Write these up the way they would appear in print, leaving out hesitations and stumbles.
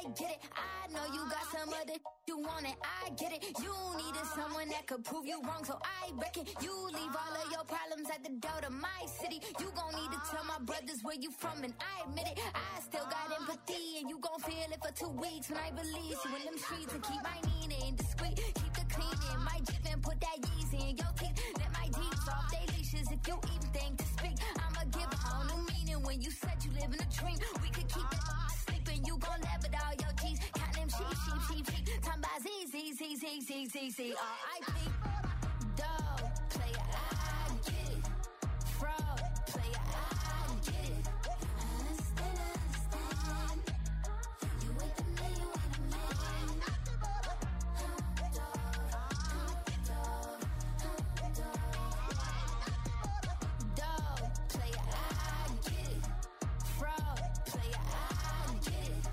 I get it. I know you got some other you want it, I get it. You needed someone that could prove you wrong, so I reckon you leave all of your problems at the door to my city. You gon' need to tell my brothers where you from, and I admit it. I still got empathy, and you gon' feel it for 2 weeks when I release you in them streets and keep my Nina discreet. Keep the cleaning, my Jeep and put that Yeezy in your teeth. Let my Jeeps off they leashes if you even think to speak. I'ma give a whole new meaning when you said you live in a dream. We could keep it sleeping, you gon' laugh at all your G's. Count them sheep. Time by Z, R.I.P. Dog, player, I get it. Fraud, player, I get it. Understand. You ain't the man, you ain't the man. Dog, player, I get it. Fraud, player, I get it.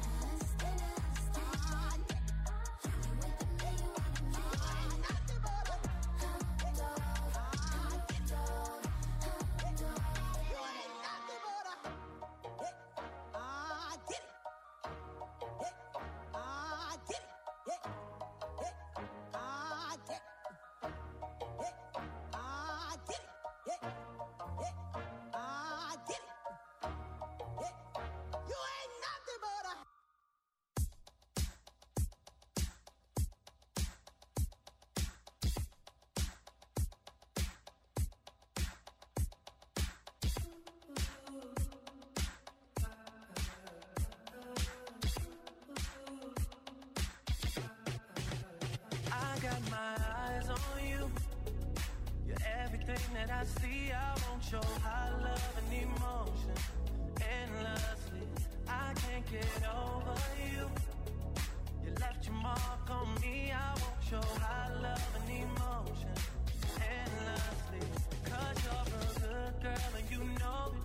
That I see, I want your high love and emotion endlessly. I can't get over you. You left your mark on me. I want your high love and emotion endlessly. 'Cause you're a good girl and you know it.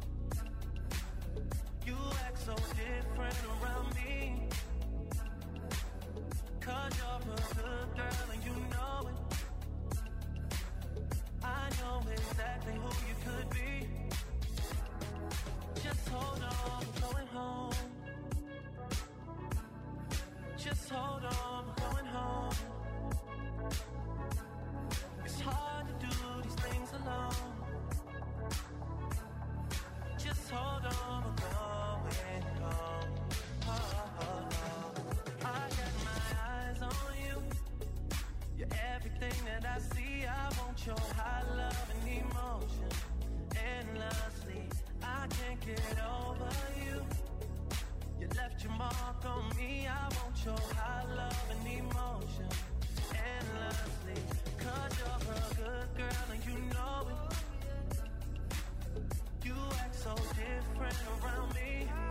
You act so different around me. 'Cause you're a good girl and you know it. I know exactly who you could be. Just hold on, we're going home. Just hold on, we're going home. It's hard to do these things alone. Just hold on, we're going home. I got my eyes on you. You're everything that I see. I want your high love and emotion endlessly. I can't get over you. You left your mark on me. I want your high love and emotion endlessly. 'Cause you're a good girl and you know it. You act so different around me.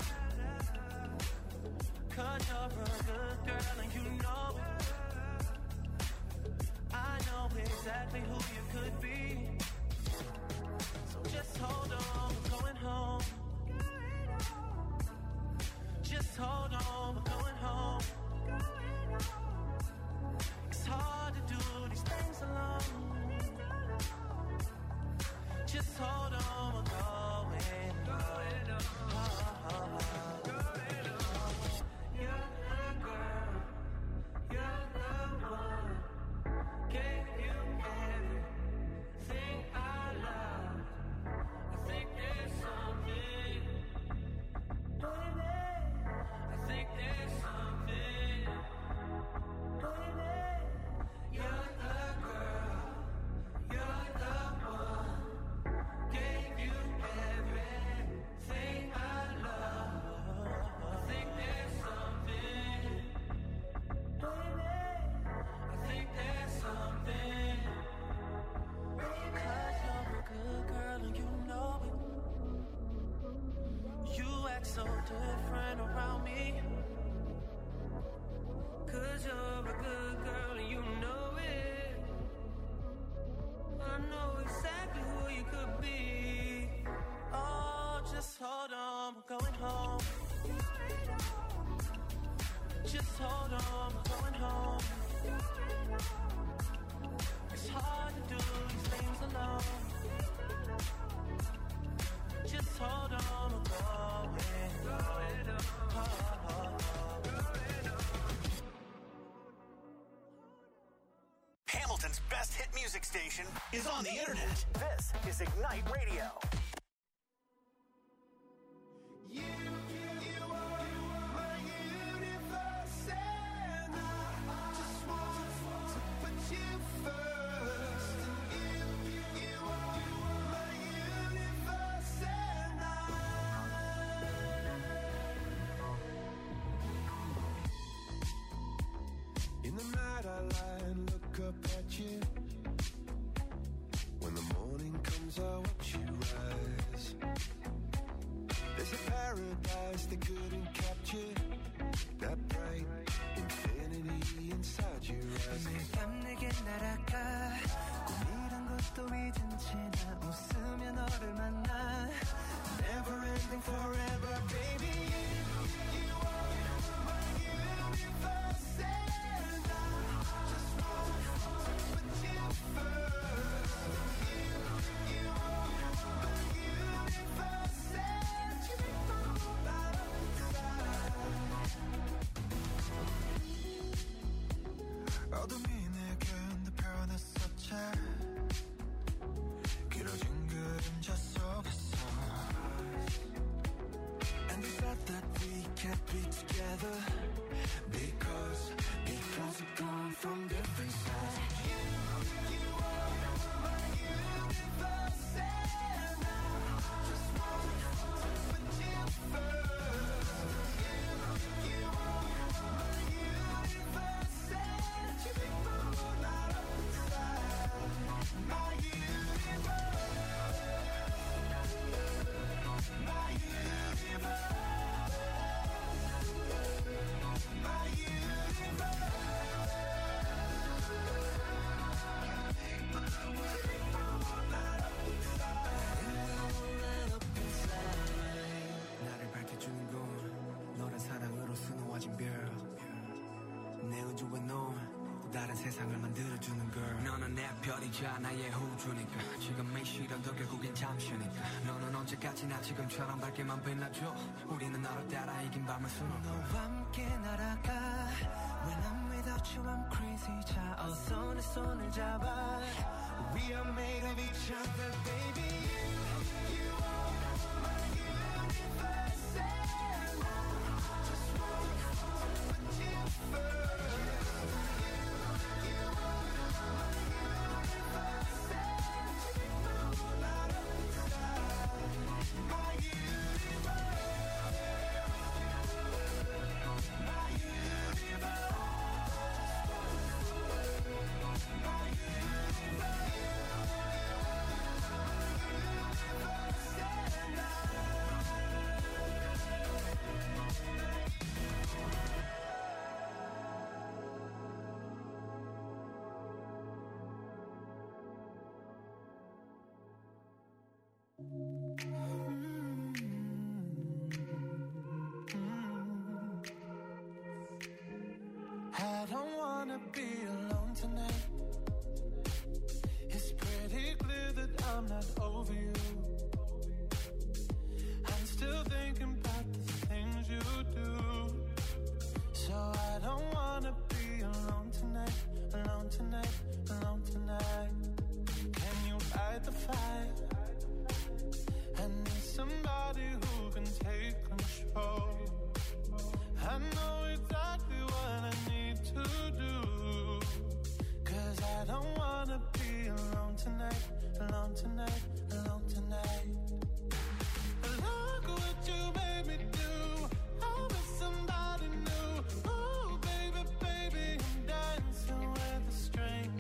'Cause you're a good girl and you know it. I know exactly who you could be. So just hold on, we're going home. Just hold on, we're going home. It's hard to do these things alone. Just hold on, we're going home. You're the girl, you're the one. Gave you everything I love. I think there's something, baby. I think there's something, baby. You're the girl, you're the one. Gave you everything I love. I think there's something, baby. I think there's something. 'Cause you're a good girl and you know it. You act so different around me. 'Cause you're a good girl and you know it. I know exactly who you could be. Oh, just hold on, we're going home. Just hold on, we're going home. It's hard to do these things alone. Just hold on, we're going home. hit music station is on the internet. This is Ignite Radio. You are my universe, and I just want to put you first. You are my universe, and in the night I lie and look up at you. When the morning comes I watch you rise. There's a paradise they couldn't capture, that bright infinity inside your eyes. 매일 밤 내게 날아가 꿈이란 것도 잊은 채 나 웃으며 너를 만나. Never ending forever baby. You are my universe and I just want to put you first. You are my universe and you make my whole light up inside. 어둠이 내게 내 변했었지. 길어진 그림자 속에서. And you said that we can't be together because have gone from different sides. You are my universe and I just want to put you first. You are my universe and you make my whole light up inside. My universe, my universe, my universe. 나를 밝혀주는 건 너란 사랑으로 수놓아진 별. 내 우주와 너 다른 세상을 만들어주는 걸. 너는 내 별이자 나의 우주니까. 지금의 시련도 결국엔 잠시니까. 너는 언제까지나 지금처럼 밝게만 빛나줘. 우리는 너를 따라 이긴 밤을 수놓아. 너와 함께 날아가. When I'm without you I'm crazy. 자 어서 내 손을 잡아. We are made of each other baby. You are my universe and I just want to put you first. You are my universe and you make my whole light up inside. My universe, my universe, my universe. I don't wanna be alone tonight. It's pretty clear that I'm not over you. I'm still thinking about the things you do. So I don't wanna be alone tonight, alone tonight, alone tonight. Can you fight the fight? I need somebody who can take control. I know exactly what I need to do. 'Cause I don't wanna be alone tonight, alone tonight, alone tonight. Look what you made me do. I'm with somebody new. Ooh, baby, baby, I'm dancing with a stranger.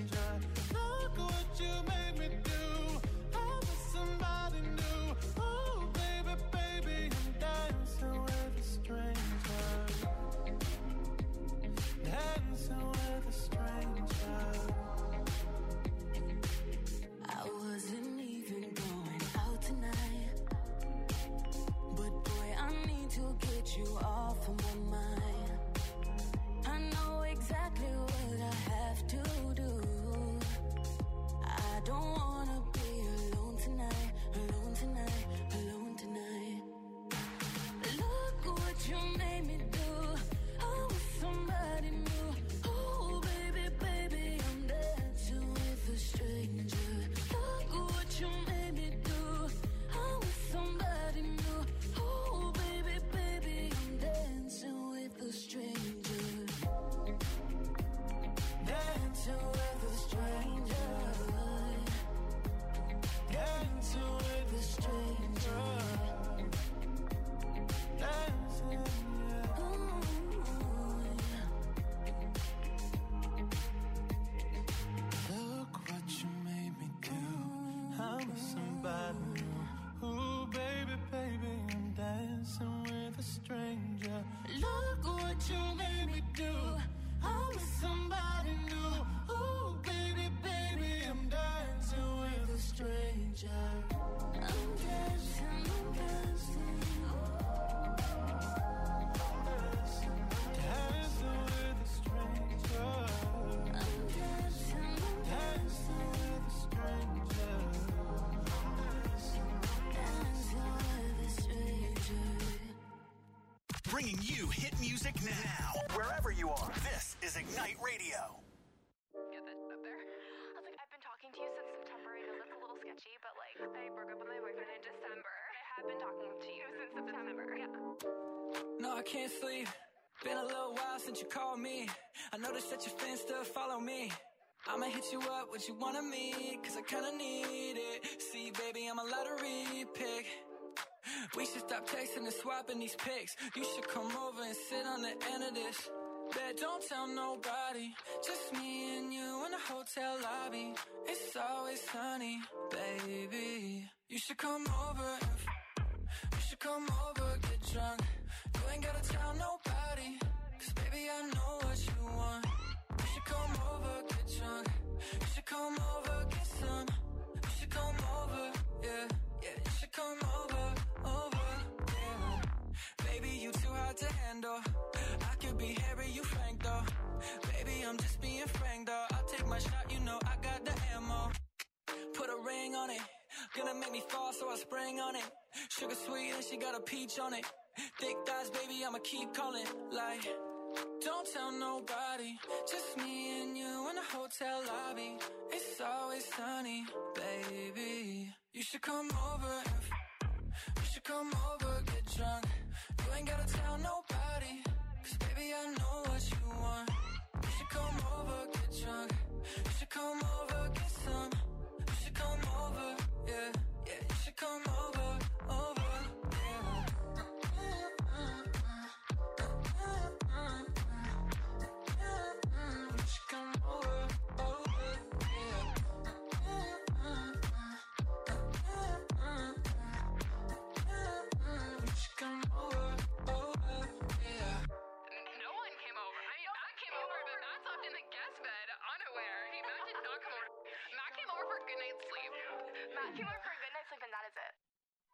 bringing you hit music now. Wherever you are, this is Ignite Radio. Get that up there. I was like, I've been talking to you since September. I know that's a little sketchy, but like, I broke up with my boyfriend in December. I have been talking to you since September. Yeah. No, I can't sleep. Been a little while since you called me. I noticed that your fans still follow me. I'ma hit you up, what you want of me, cause I kinda need it. See, baby, I'm a lottery pick. We should stop texting and swapping these pics. You should come over and sit on the end of this. Bet don't tell nobody, just me and you in the hotel lobby. It's always sunny, baby. You should come over you should come over, get drunk. You ain't gotta tell nobody, cause baby I know what you want. You should come over, get drunk. You should come over, get some. You should come over, yeah, yeah. You should come over, yeah. Baby, you too hard to handle. I could be Harry, you Frank though. Baby, I'm just being frank though. I'll take my shot, you know I got the ammo. Put a ring on it, gonna make me fall, so I spring on it. Sugar sweet and she got a peach on it. Thick thighs, baby, I'ma keep calling. Like, don't tell nobody, just me and you in the hotel lobby. It's always sunny, baby. You should come over, you should come over, get drunk. You ain't gotta tell nobody, cause baby I know what you want. You should come over, get drunk. You should come over, get some. You should come over, yeah, yeah. You should come over, yeah. You should come over, yeah. You should come over, yeah. No one came over. I mean, Matt came over, but Matt slept in the guest bed, unaware. Matt did not come over. Matt came over for a good night's sleep. Matt came over for a good night's sleep, and that is it.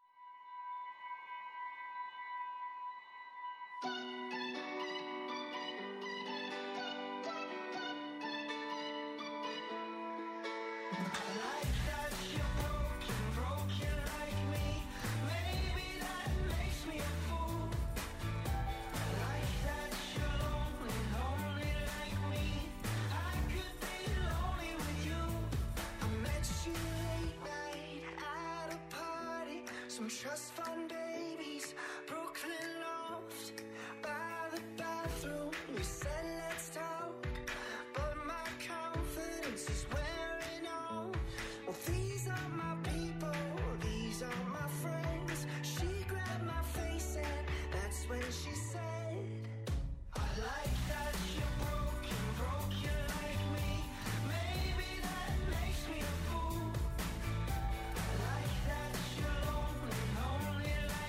Some trust fund babies, Brooklyn loft, by the bathroom. We said let's talk, but my confidence is wearing on. Well, these are my people, these are my friends. She grabbed my face and that's when she said, I like that you're broken like me. Maybe that makes me a fool. I like that you're lonely like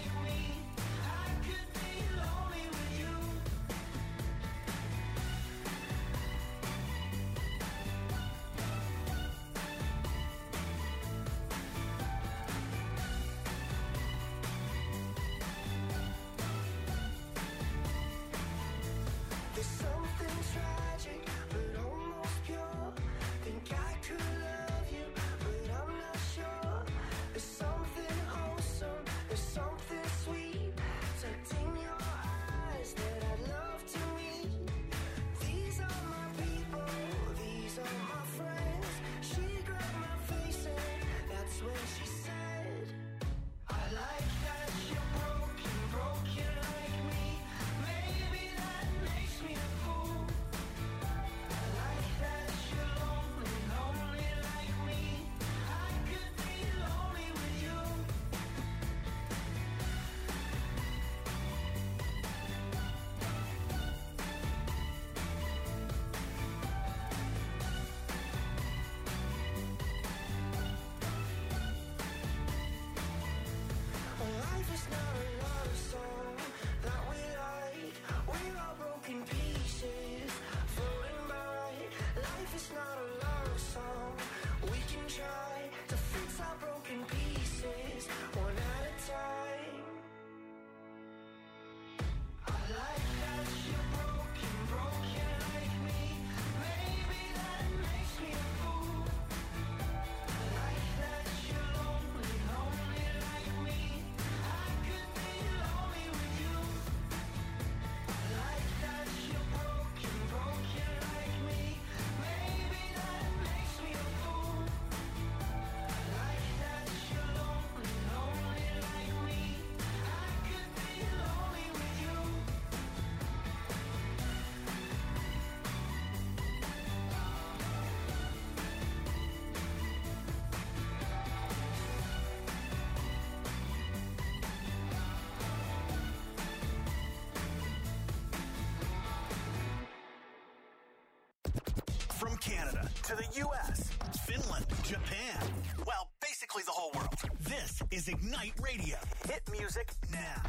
From Canada to the U.S., Finland, Japan. Well, basically the whole world. This is Ignite Radio. Hit music now.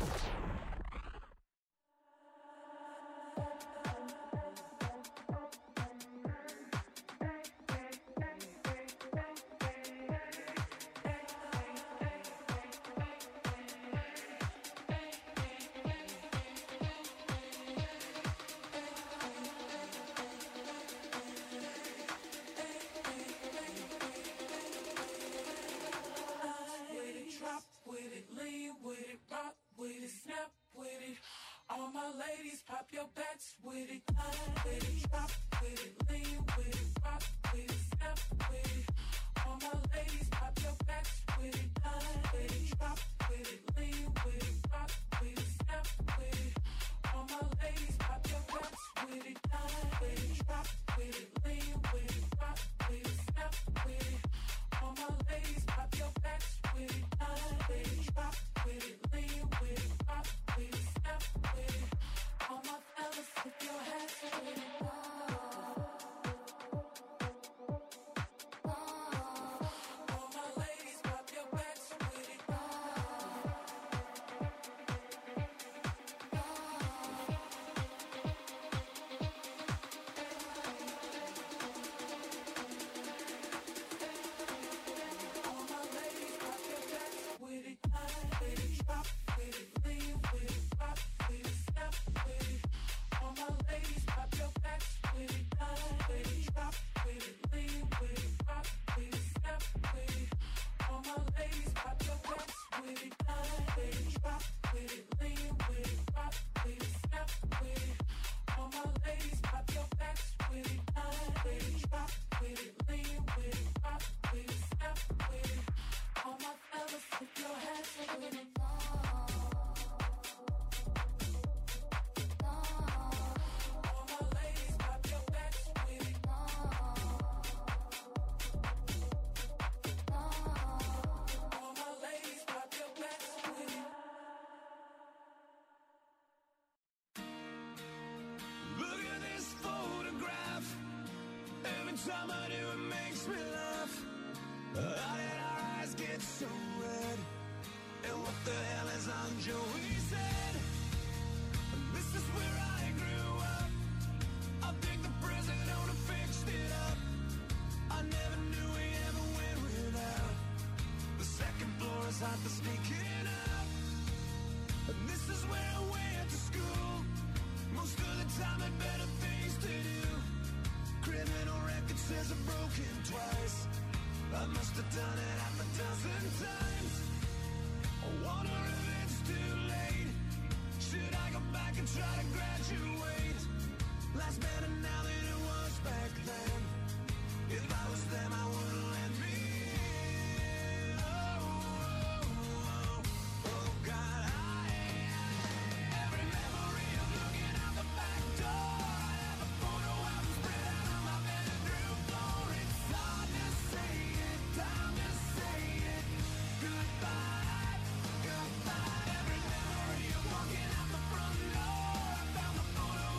Time I do, it makes me laugh. How did our eyes get so red? And what the hell is on Joey's head? This is where I grew up. I think the president owner fixed it up. I never knew we ever went without. The second floor is hot for sneaking up. And this is where I went to school. Most of the time had better things to do. Criminal record says I'm broken twice. I must have done it half a dozen times. I wonder if it's too late. Should I go back and try to graduate? Life's better now than it was back then. If I was them, I wouldn't let me in. Oh, God, every memory of looking out the back door. I have a photo album spread out on my bedroom floor. It's hard to say it, time to say it. Goodbye, goodbye. Every memory of walking out the front door. I found the photo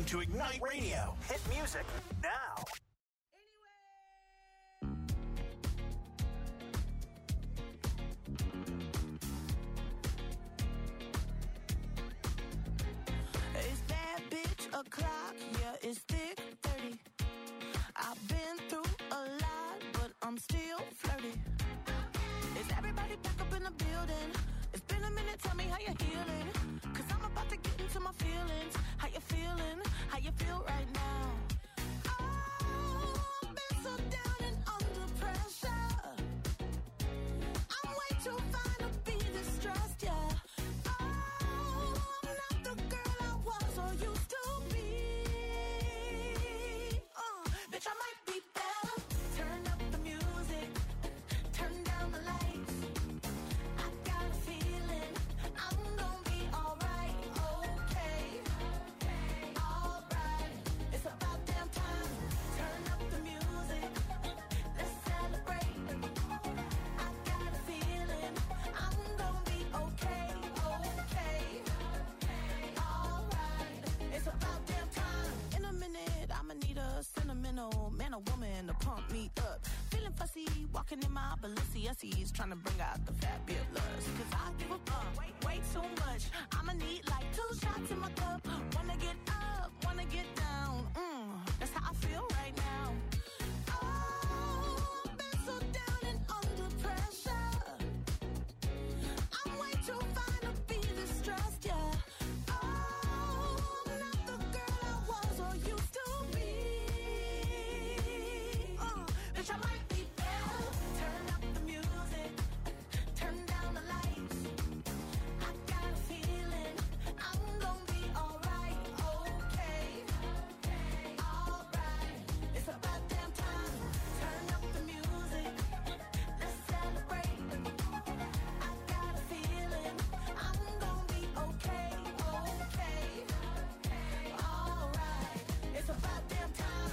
to Ignite Radio. Hit music now. It's bad bitch o'clock, yeah, it's thick 30. I've been through a lot, but I'm still flirty. Is everybody back up in the building? It's been a minute, tell me how you're healing. Cause I'm about to get into my feelings. How you feeling? How you feel right now? Oh, I've been so down and under pressure. I'm way too fine to be distressed, yeah. Oh, I'm not the girl I was or used to be. Bitch, I might be better. Turn up the music, turn down the lights. I got a feeling I'm gonna be alright, okay, alright. It's about damn time. Turn up the music, let's celebrate. I got a feeling I'm gonna be okay, alright. It's about damn time. In a minute, I'ma need a sentimental man or woman to pump me up. Feeling fussy, walking in my Balenciennes, trying to bring out the fabulous. Cause I give a fuck way too much. I'ma need like 2 shots in my cup. Wanna get up, wanna get down. That's how I feel right now. Oh, I've been so down and under pressure. I'm way too fine to be distressed, yeah. Oh, I'm not the girl I was or used to be. Bitch, I might be better. Turn up the music, turn down the lights. I got a feeling I'm gonna be alright, okay, alright. It's about damn time. Turn up the music, let's celebrate. I got a feeling I'm gonna be okay, alright. It's about damn time.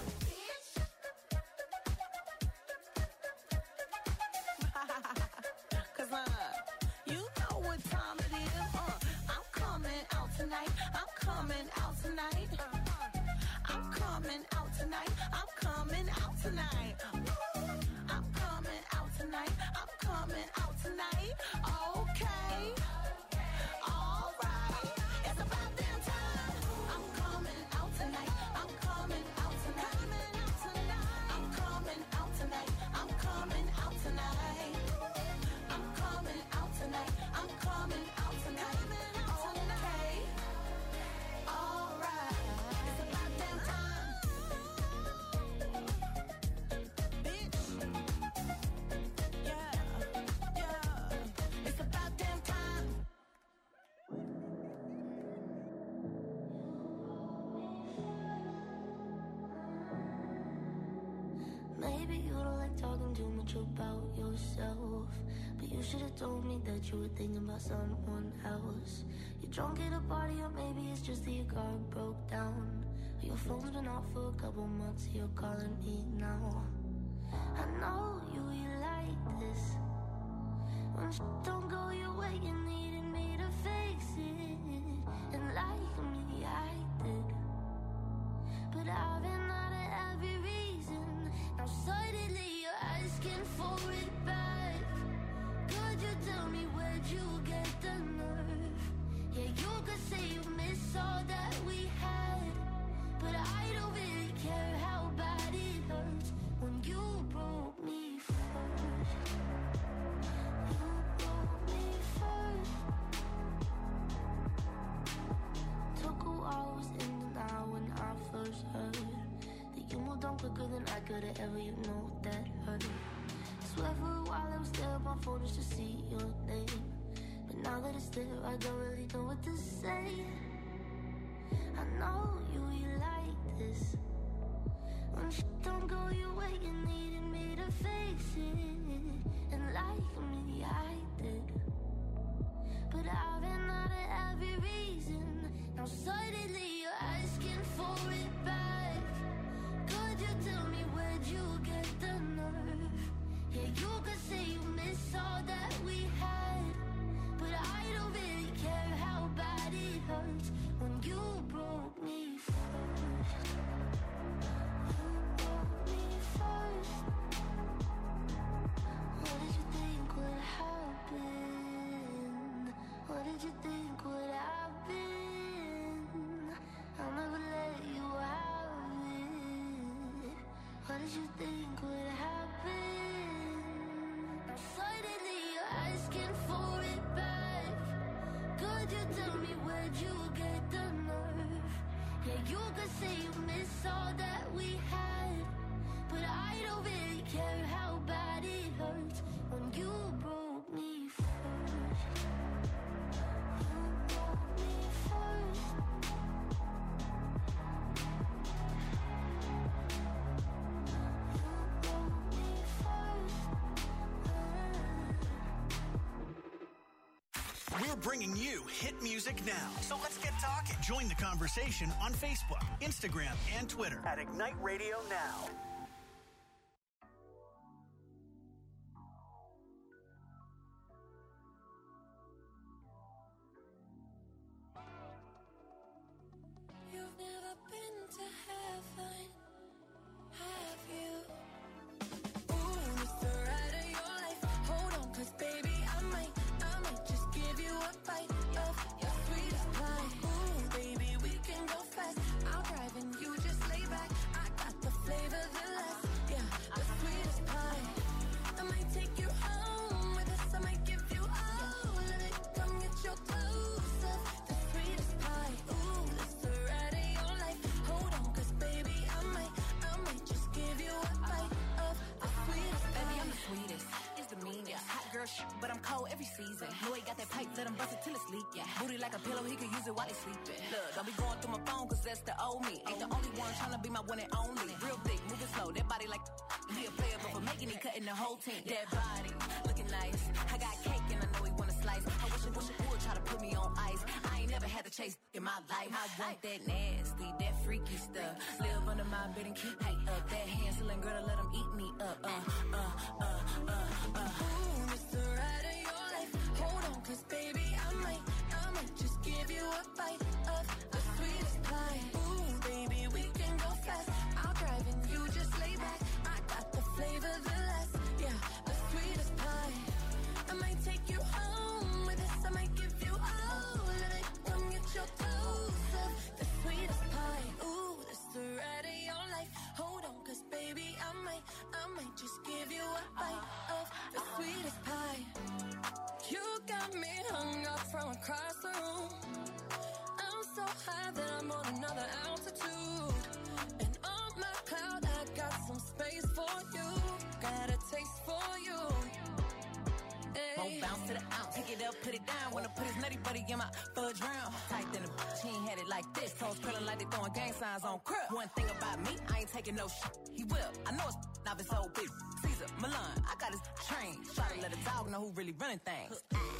Cause you know what time it is. I'm coming out tonight. I'm coming out tonight. I'm coming out tonight. I'm coming out tonight. I'm coming out tonight. I'm coming out tonight. Okay. Alright. It's about damn time. I'm coming out tonight. I'm coming out tonight. I'm coming out tonight. I'm coming out tonight. I'm coming out tonight. I'm coming out tonight. Okay. Alright. It's about damn time. Bitch. Yeah. It's about damn time. Maybe you don't like talking too much about yourself, but you should have told me that you were thinking about someone else. You're drunk at a party, or maybe it's just that your car broke down. Or your phone's been off for a couple months, you're calling me now. I know you like this. When shit don't go your way, you needed me to fix it. And like me, I did. But I've been out of every reason. Now suddenly you're asking for it back. Could you tell me where'd you get the nerve? Yeah, you could say you miss all that we had, but I don't really care how bad it hurts when you broke me first. You broke me first. Took a while, was in denial when I first heard that you moved on quicker than I could have ever, you know that hurt. Swear for a while I was there on my phone just to see your name, but now that it's there I don't really know what to say. I know you like this. When shit don't go your way, you needed me to fix it. And like me, I did. But I've been out of every reason. Now suddenly you're asking for it back. Could you tell me where'd you get the nerve? Yeah, you could say you miss all that we had, but I don't really care how bad it hurts when you broke me first. you think would happen? Suddenly you're asking for it back. Could you tell me where'd you get the nerve? Yeah, you could say you miss all that we had, but I don't really care how bad it hurts when you broke me first. You broke me first. We're bringing you hit music now. So let's get talking. Join the conversation on Facebook, Instagram, and Twitter At Ignite Radio Now. You've never been to heaven, have you? Ooh, it's the ride of your life. Hold on, 'cause baby, I might just give you a bite of your sweetest pie. Ooh, baby, we can go fast. I'll drive and you just lay back. I got the flavor, the last, yeah, the sweetest pie. I might take you home with us. I might give you all of it. Come get your clothes up, the sweetest pie. Ooh, it's the ride of your life. Hold on, 'cause baby, I might just give you a bite of the sweetest pie. Baby, I'm the sweetest. It's the meanest. Hot girl shit, but I'm cold every season. Know he got that pipe, let him bust it till it's leak. Yeah. Booty like a pillow, he could use it while he sleeping. Look, don't be going through my phone, 'cause that's the old me. Ain't the only one tryna be my one and only. Real thick, moving slow, that body like he a player, but for making it, cutting the whole team. That body, looking nice. I got cake and I know he wanna slice. I wish it would try to put me on ice. I ain't never had to chase in my life. I want that nasty, that freaky stuff. Live under my bed and keep me up. That Hansel and Gretel, let him eat me up. Ooh, it's the ride of your life. Hold on, 'cause baby, I might just give you a bite of the sweetest pie. Ooh, baby, we can go fast. I'll drive and you just lay back. I got the flavor, the last, yeah, the sweetest pie. I might take you home with us. I might give you all of it. Come get your clothes up, the sweetest pie. Ooh, it's the ride of your life. Hold on, 'cause baby, I might just give you a bite of the sweetest pie. You got me hung up from across the room. I'm so high that I'm on another altitude. And on my cloud, I got some space for you. Got a taste for you. Won't bounce to the ounce, pick it up, put it down. Wanna put his nutty buddy in my fudge round. Tight than a bitch, he ain't had it like this. Toes curling like they throwing gang signs on crib. One thing about me, I ain't taking no shit. He will, I know it's not his old bitch. Caesar, Milan, I got his train. Try to let a dog know who really running things.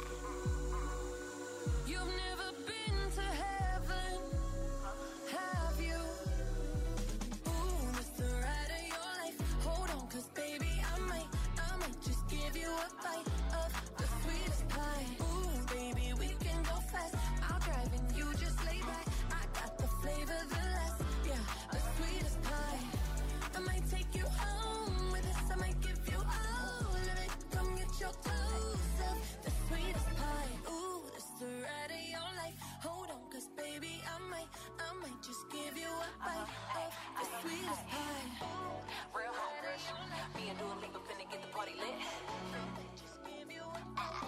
You've never been to heaven, have you? Ooh, it's the ride of your life. Hold on, 'cause baby, I might just give you a bite of the sweetest pie. Ooh, baby, we can go fast. I'll drive and you just lay back. I got the flavor, the last, yeah, the sweetest pie. I might take you home with us. I might give you all of it. Come get your clothes up, the sweetest pie. Ooh, it's the ride of your life. Hold on, 'cause baby, I might just give you a bite of the sweetest pie. Real hot rush. Me and Dua Lipa finna get the party lit. Just give you a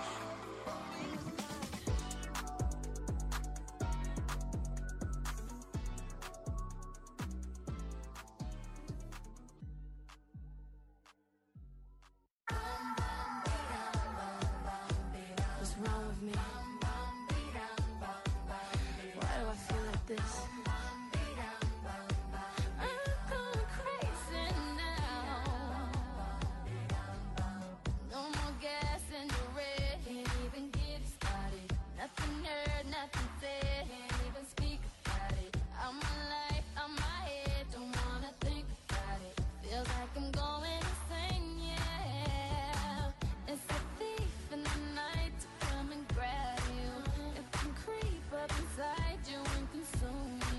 What's wrong with me? Why do I feel like this? I'm going crazy now. No more gas in the red. Can't even get it started. Nothing heard, nothing said. Can't even speak about it. I'm my life, I'm my head. Don't wanna think about it. Feels like I'm going insane, yeah. It's a thief in the night to come and grab you. It can creep up inside you and consume you.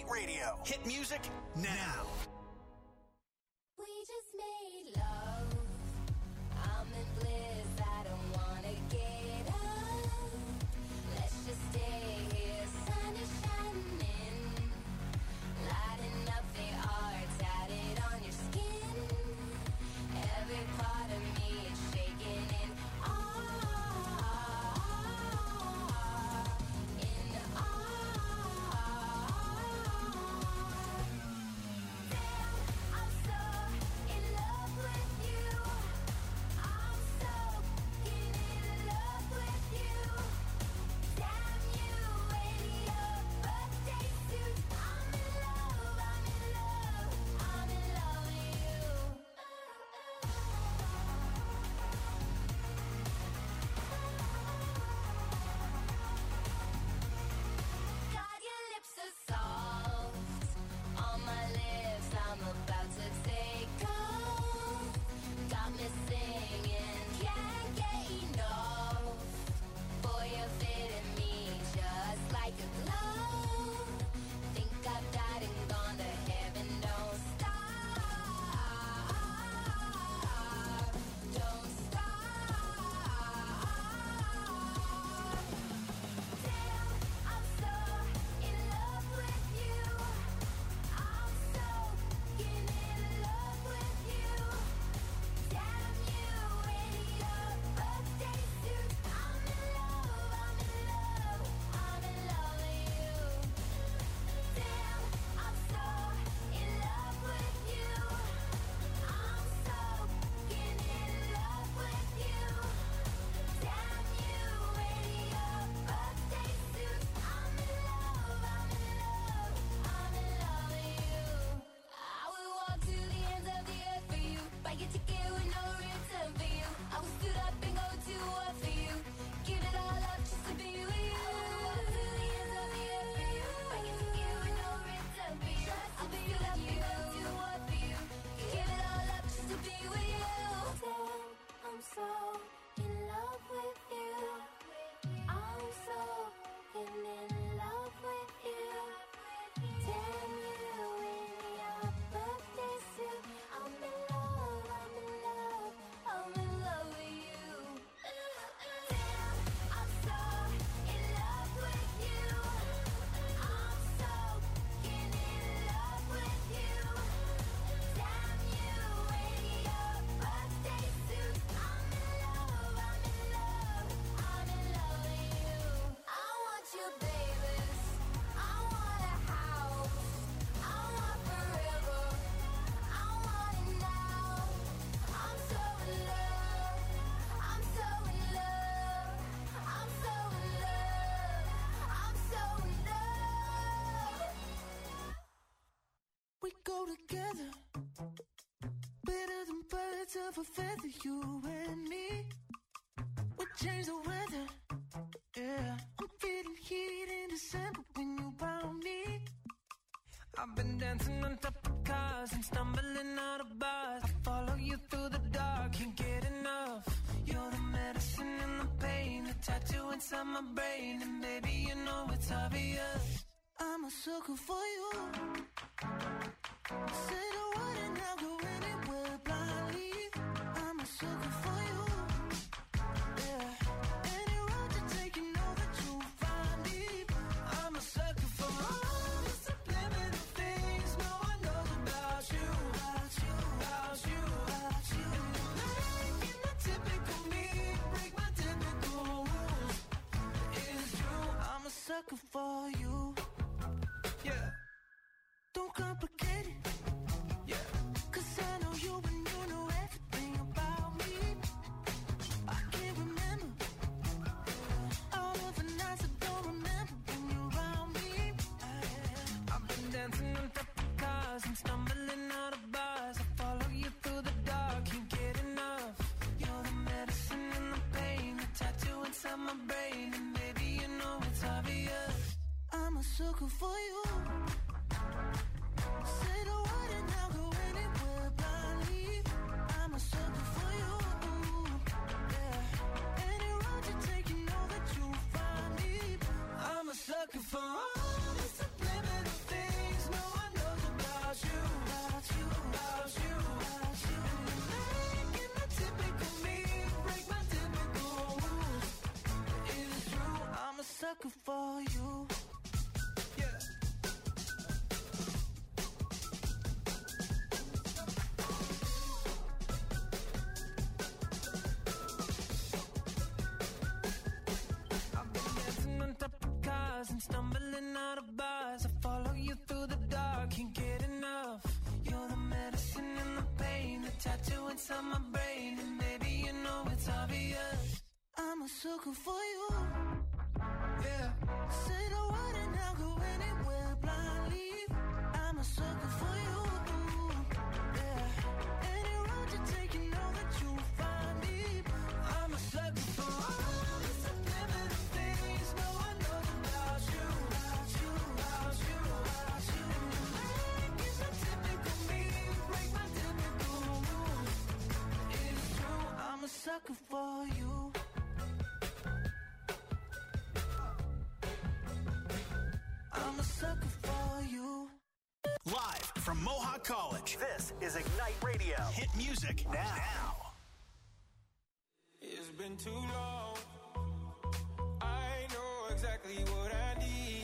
Radio. Hit music now. We just made love. I'm in bliss. I don't wanna get up. Let's just stay here. Sun is shining, lighting up the art tatted on your skin. Every part of me is shaking in awe. In awe. Damn, I'm so in love with you. I'm so in love with you. Damn you in your birthday suit. I'm in love, I'm in love, I'm in love with you. God, your lips are soft on my lips. I'm about to take off. Got me singing, can't get enough. Boy, you're fitting me just like a glove. Think I've died and gone to heaven. Don't stop, don't stop. Damn, I'm so in love with you. I'm so in love with you. Damn you in your birthday suit. I'm in love, I'm in love, I'm in love with you. Damn, I'm so in love with you. I'm so in love with you. Damn you in your birthday suit. I'm in love, I'm in love, I'm in love with you. I would walk to the ends of the earth for you. Buy your ticket with no return for you. I would stood up and go to war for you. Give it all up just to be with you. I would walk to the ends of the earth for you. Buy your ticket with no return for you. I would stood up and go to war for you. Give it all up just to be with you. Damn, I'm so in love with you. I'm so in love with you. Damn you in your birthday suit. I'm in love, I'm in love, I'm in love with you. Damn, I'm so in love with you. I'm so in love with you. Damn you in your birthday suit. I'm in love, I'm in love, I'm in love with you. I want you, babies. I want a house. I want forever. I want it now. I'm so in love. I'm so in love. I'm so in love. I'm so in love. We go together, better than birds of a feather, you and me. We change the weather, yeah. I'm feeling heat in December when you found me. I've been dancing on top of cars and stumbling out of bars. I follow you through the dark, can't get enough. You're the medicine and the pain, the tattoo inside my brain. And baby, you know it's obvious. I'm a sucker for you. Say the word and I'll go anywhere blindly. I'm a sucker for you. Yeah. Any road you take, you know that you'll find it. I'm a sucker for all the subliminal things no one knows about you, about you, about you, about you. And you're making the typical me break my typical rules. It's true, I'm a sucker for you. yeah, Don't complicate it. yeah. 'Cause I know you and you know everything about me. I can't remember all of the nights I don't remember when you're around me. I've been dancing on top of cars and stumbling out of bars. I follow you through the dark, can't get enough. You're the medicine and the pain, the tattoo inside my brain. And baby, you know it's obvious. I'm a sucker for you. sucker for you. Yeah. Say the word and I'll go anywhere blindly. I'm a sucker for you. Yeah. Any road you take, you know that you'll find me. I'm a sucker for all the subliminal things no one knows about you. About you, about you, about you. Make it so typical me, break my typical rules. It's true, I'm a sucker for you. I'm a sucker for you. Live from Mohawk College, this is Ignite Radio. Hit music now. It's been too long. I know exactly what I need.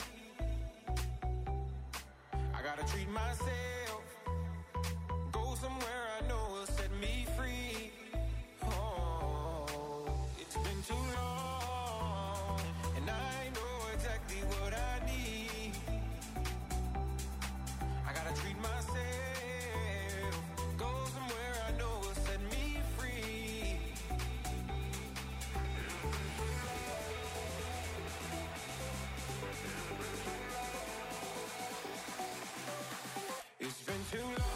I gotta treat myself. Go somewhere I know will set me free. Oh, it's been too long. And I know exactly what I need. I gotta treat myself. Go somewhere I know will set me free. It's been too long.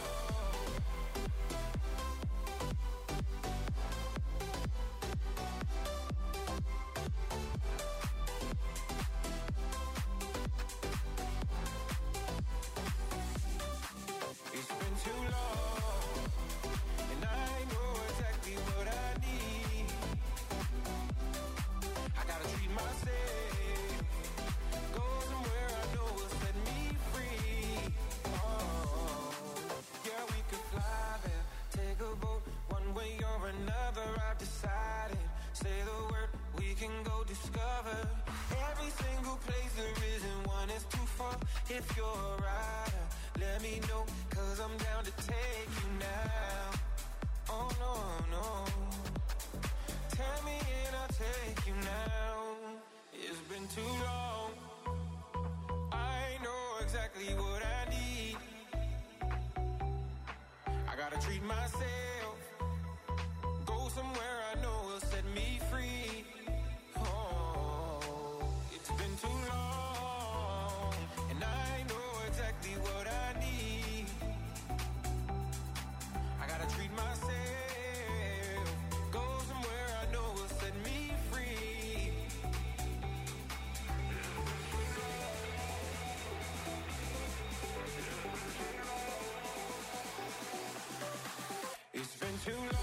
It's been too long, and I know exactly what I need. I gotta treat myself. Go somewhere I know will set me free. Oh, yeah, we could fly there, take a boat, one way or another. I've decided. Say the word, we can go discover every single place there isn't one is too far. If you're a rider, let me know, 'cause I'm down to take you now. Oh no, no. Tell me and I'll take you now. It's been too long. I know exactly what I need. I gotta treat myself. Go somewhere I know will set me free. Oh, it's been too long. And I know exactly what I need. I gotta treat myself. Go somewhere I know will set me free. It's been too long.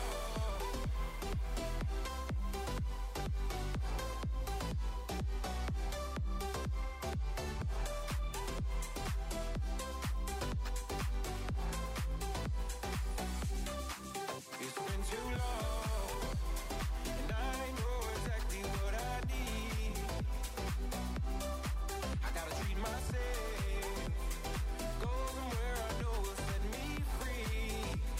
It's been too long, and I know exactly what I need. I gotta treat myself. Go somewhere I know will set me free.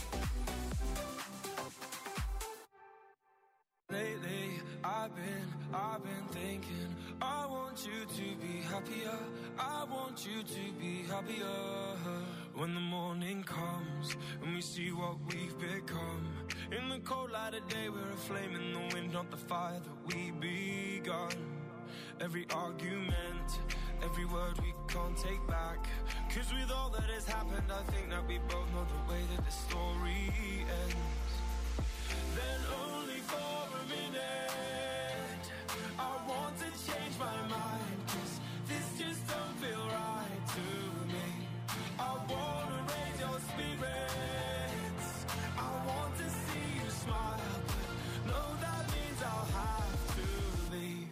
Lately, I've been thinking, I want you to be happier. I want you to be happier. When the morning comes and we see what we've become. In the cold light of day, we're a flame in the wind, not the fire that we begun. Every argument, every word we can't take back. 'Cause with all that has happened, I think that we both know the way that the story ends. Then only for a minute, I want to change my mind. 'Cause this just don't feel right to me. I wanna raise your spirits. I want to see you smile. But no, that means I'll have to leave.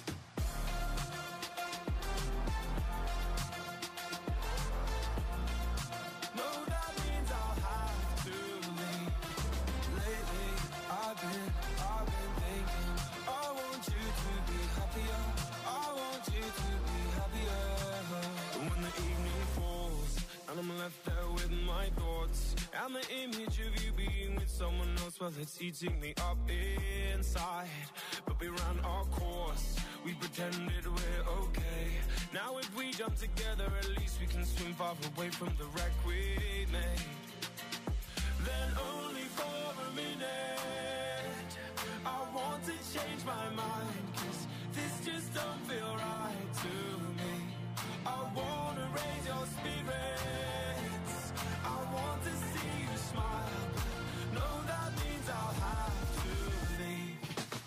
No, that means I'll have to leave. Lately, I've been thinking, I want you to be happier. I want you to be happier. When the evening falls and I'm left there with my thoughts, and the image of you being with someone else, well, it's eating me up inside. But we ran our course, we pretended we're okay. Now if we jump together, at least we can swim far away from the wreck we made. Then only for a minute, I want to change my mind. 'Cause don't feel right to me. I wanna raise your spirits. I want to see you smile. No, that means I'll have to leave.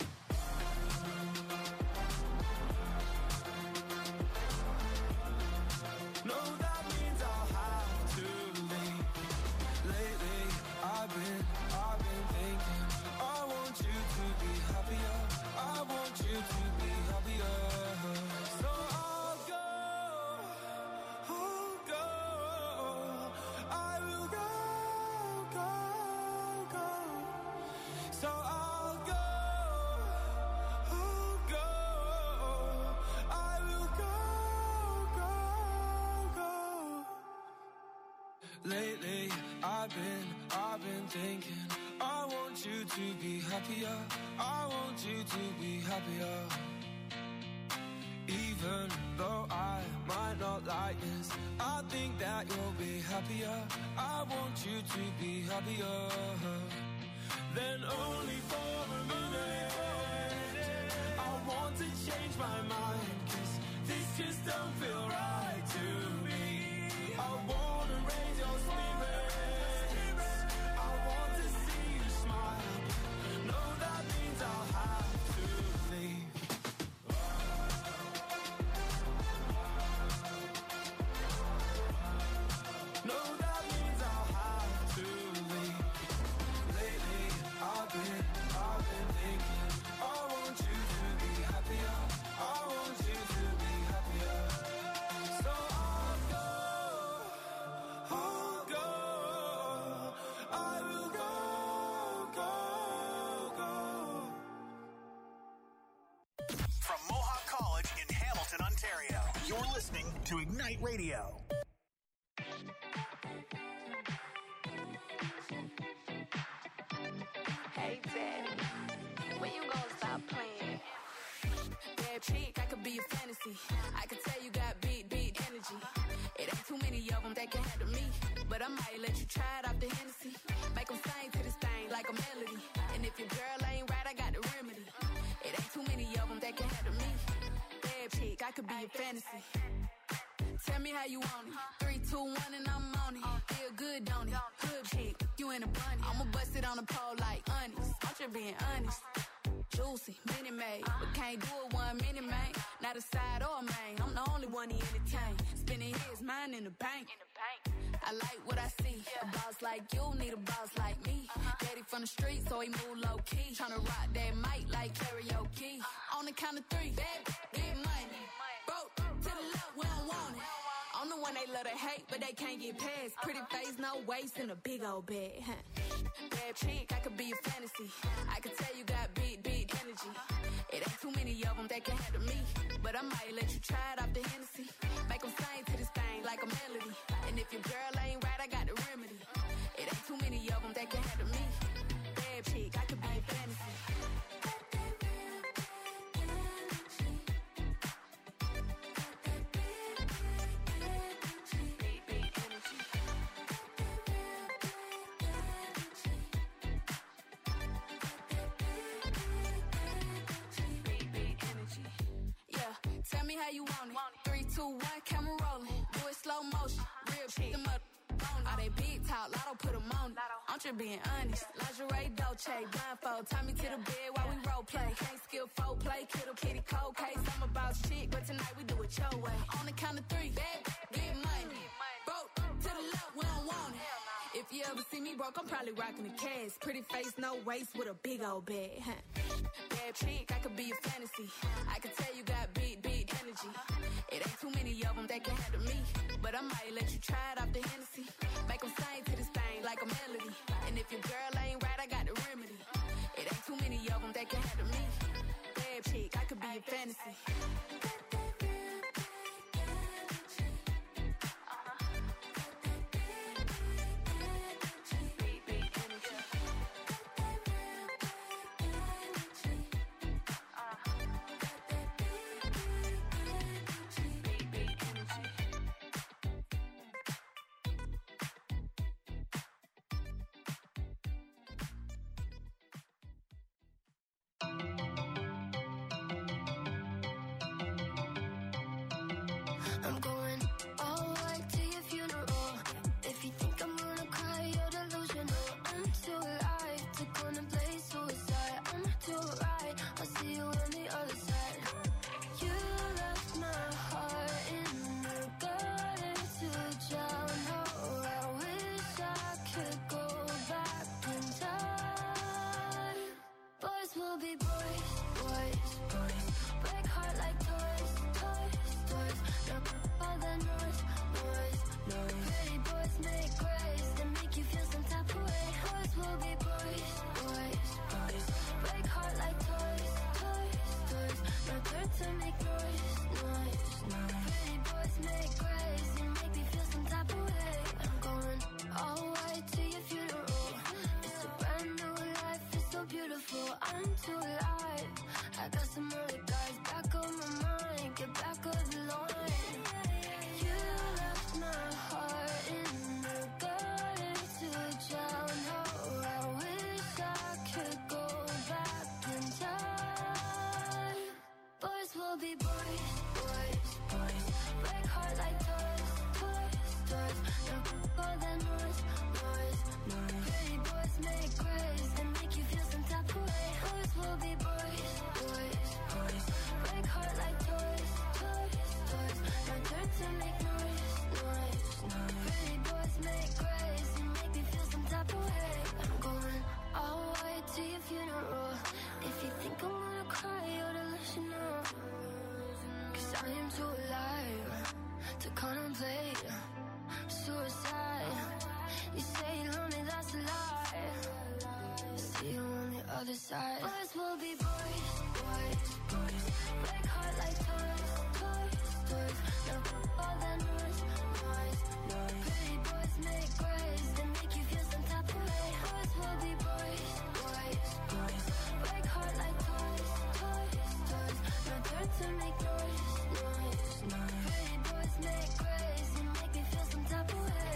No, that means I'll have to leave. Lately, I've been thinking. I want you to be happier. I want you to be happier. So I'll go. I will go. So I'll go. I will go. Lately, I've been thinking. I want you to be happier. I want you to be happier. Even though I might not like this, I think that you'll be happier. I want you to be happier. Then only for a minute, I want to change my mind, 'cause this just don't feel right to me. I wanna raise your spirits. I want to see you smile. No, that means I'll have to leave. No, that means I'll have to leave. Lately, I've been thinking. I want you to be happier. I want you to be happier. So I'll go. I will go. From Mohawk College in Hamilton, Ontario, you're listening to Ignite Radio. Hey, Daddy, when you gonna stop playing? Bad chick, I could be a fantasy. I could tell you got beat energy. It ain't too many of them that can handle me. But I might let you try it off the Hennessy. Make them sing to this thing like a melody. And if your girl ain't right, I got the remedy. It ain't too many of them that can handle me. Bad chick, I could be a fantasy. Tell me how you want it. 3, 2, 1, and I'm on it. Feel good, don't it? Hood chick, you in a bunny. I'ma bust it on the pole like honest. I'm just being honest. Juicy, mini made, but can't do it 1 minute, man. Not a side or a main. I'm the only one he entertain. Spending his mind in the bank. I like what I see. A boss like you need a boss like me. Daddy from the street, so he move low key. Tryna rock that mic like karaoke. On the count of 3, bad, get money. Broke to the left, we don't want it. I'm the one they love to hate, but they can't get past. Pretty face, no waist, and a big old bed. Bad chick, I could be a fantasy. I could tell you got beat energy. It ain't too many of them that can handle me. But I might let you try it off the Hennessy. Make them sing to this thing like a melody. And if your girl ain't right, I got the remedy. It ain't too many of them that can handle me. Bad chick, I could be a fantasy. Tell me how you want it. 3, 2, 1, camera rolling. Do it slow motion. Real shit. Them up on it. All they big talk, Lotto put them on it. I'm just being honest. Lingerie, Dolce, blindfold. Tie me to the bed while we role play. Can't skill folk play. Kiddo, kitty, cold case. I'm about shit, but tonight we do it your way. On the count of 3, bad, get money. Broke to the left, we don't want it. If you ever see me broke, I'm probably rocking the cash. Pretty face, no waist, with a big old bed. Bad chick, I could be a fantasy. I could tell you got beat energy. It ain't too many of them that can handle me. But I might let you try it off the Hennessy. Make them sing to this thing like a melody. And if your girl ain't right, I got the remedy. It ain't too many of them that can handle me. Bad chick, I could be a fantasy. I'm going all white to your funeral. If you think I'm gonna cry, you're delusional. I'm too alive to contemplate suicide. I'm too right, I'll see you on the other side. You left my heart in the gutter to drown. Oh, I wish I could go back in time. Boys will be boys, boys, boys. Break heart like toys, toys, toys. Now all the noise, noise, noise. Pretty boys make grace and make you feel some type of way. Boys will be boys, boys, boys. Break heart like toys, toys, toys. Now turn to make noise, noise, noise. Pretty boys make grace and make me feel some type of way. I'm going all white to your funeral. It's a brand new life, it's so beautiful. I'm too alive. I got some other guys back on my mind. Get back on the line. You left my heart in the gutter to drown. Oh, I wish I could go back in time. Boys will be boys, boys, boys. Break heart like toys, toys, toys. Now all the noise, noise, noise. Pretty boys make grace and make you feel some type of way. Boys will be boys, boys, boys. Break heart like toys, toys, toys. Now turn to make noise, noise, noise. Pretty boys make grace and make me feel some type of way. I'm going all white to your funeral. If you think I'm gonna cry, you're delusional. 'Cause I am too alive to contemplate suicide. You say you love me, that's a lie. See you on the other side. Boys will be boys, boys, boys. Break heart like toys, toys, toys. Now all the noise, noise, noise. Pretty boys make grace and make you feel some type of way. Boys will be boys, boys, boys. Break heart like toys, toys, toys. Now turn to make noise, noise, noise. Pretty boys make grace and make me feel some type of way.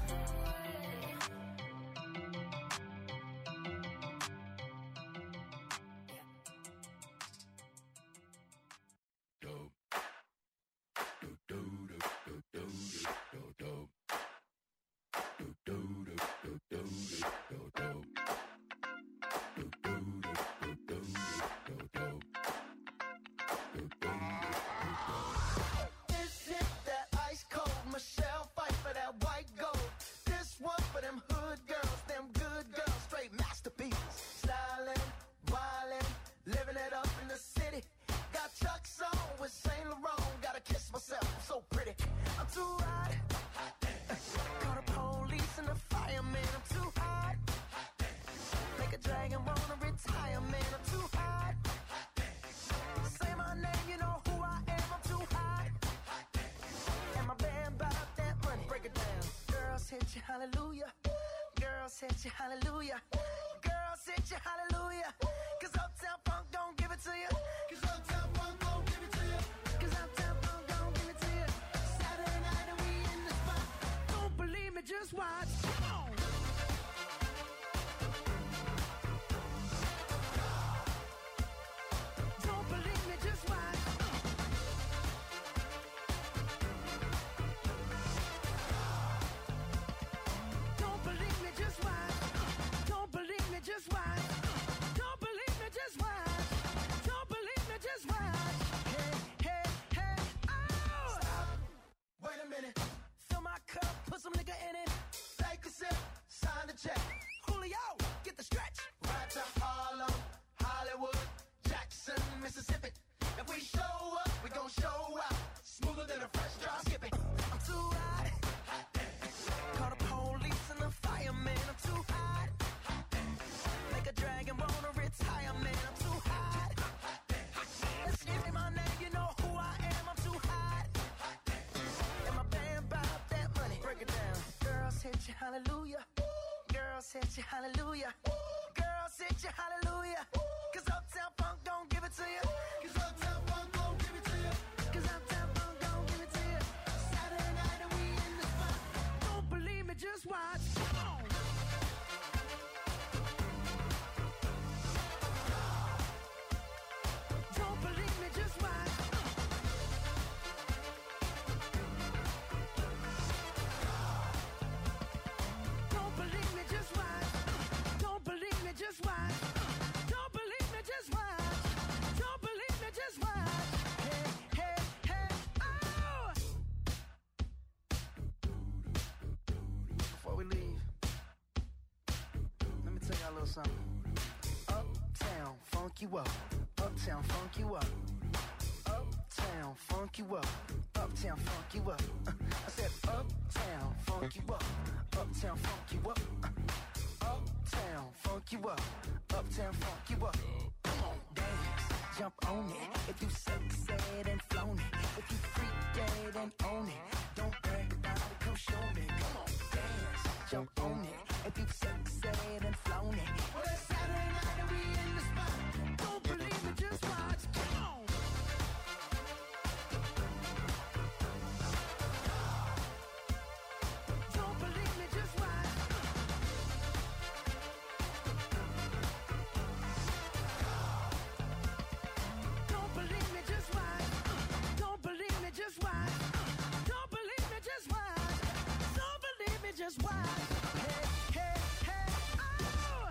This hit that ice cold Michelle fight for that white gold. This one for them hood girls, them good girls, straight masterpieces. Stylin', wildin', living it up in the city. Got Chuck's on with Saint Laurent. Gotta kiss myself, I'm so pretty. I'm too hot. Call the police and the fireman. I'm too hot. Make a dragon wanna retire, man. I'm too hot. Say my name, you know who I am. I'm too hot. And my band bought that money. Break it down. Girls hit you, hallelujah. Girls hit you, hallelujah. Girls hit you, hallelujah. 'Cause Uptown Funk don't give it to you. 'Cause Uptown Funk don't give it to you. 'Cause Uptown Funk don't give it to you. Saturday night and we in the spot. Don't believe me, just watch. Come on. Don't believe me, just watch. Don't believe me, just watch. Don't believe me, just watch. Don't believe me, just watch. Don't believe me, just watch. Hey, hey, hey, oh! Stop. Wait a minute. Fill my cup, put some nigga in it. Take a sip, sign the check. Julio, get the stretch. Right to Harlem, Hollywood, Jackson, Mississippi. If we show up, we gon' show out. Smoother than a fresh drop skipping. I'm too hot. Call the police and the fireman. I'm too hot. Make a dragon wanna retire, man. I'm too hot. Let's give me my name, you know who I am. I'm too hot. And my band bought that money. Break it down. Girls hit you, hallelujah. Girls hit you, hallelujah. Girls hit you, hallelujah. 'Cause Uptown Funk don't give it to you. 'Cause Uptown Funk don't give it to you. 'Cause Uptown Funk don't give it to you. Saturday night and we in the spot. Don't believe me, just watch. Come on. Don't believe me, just watch. something. Uptown, funk you up. Uptown, funk you up. Uptown, funk you up. Uptown, funk you up. I said uptown, funk you up. Uptown, funk you up. Uptown, funk you up. Uptown, funk you up. Come on, dance, jump on it. If you succeed and flown it. If you freak dead and own it. Don't brag about it, come show me. Come on, dance, jump on it. If you succeed and flown it. Well, it's Saturday night and we in the spot. Don't believe me, just watch. Come on. Don't believe me, just watch. Don't believe me, just watch. Don't believe me, just watch. Don't believe me, just watch. Don't believe me, just watch. Hey, hey, hey, oh!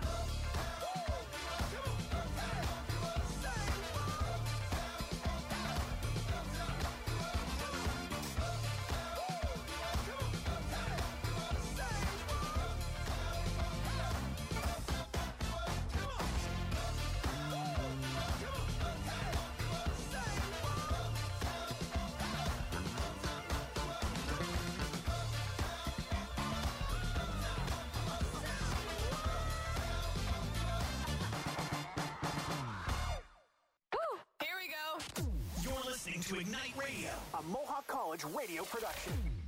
Here we go. You're listening to Ignite Radio. A Mohawk College radio production.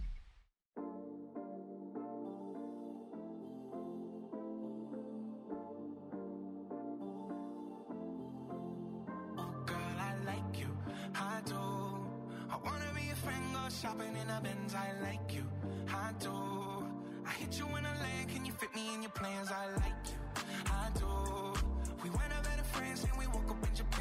Girl, I like you, I do. I wanna be a friend, go shopping in a Benz. I like you, I do. I hit you in a lane, can you fit me in your plans? I like you, I do. We went up better friends and we woke up in Japan.